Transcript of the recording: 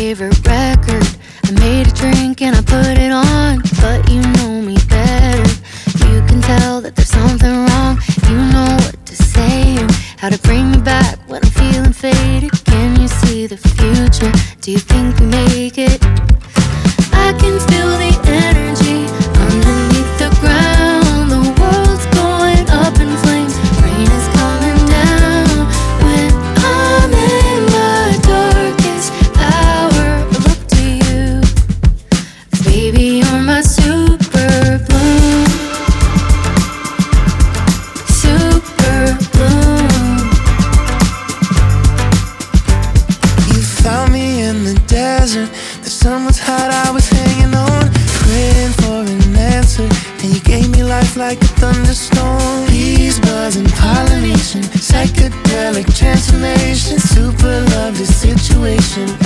favorite record. I made a drink and I put it on, but you know me better. You can tell that there's something wrong. You know what to say and how to bring me back when I'm feeling faded. Can you see the future? Do you think we make it? I can feel the energy underneath the ground. The world's going up in flames. Rain is coming down. When I'm in my darkest hour, I look to you. 'Cause baby, you're my super bloom. Super bloom. You found me in the desert. The sun was hot, I was hanging on, praying for an answer. And you gave me life like a thunderstorm. Bees buzzing, pollination, psychedelic transformation. Super lovely situation.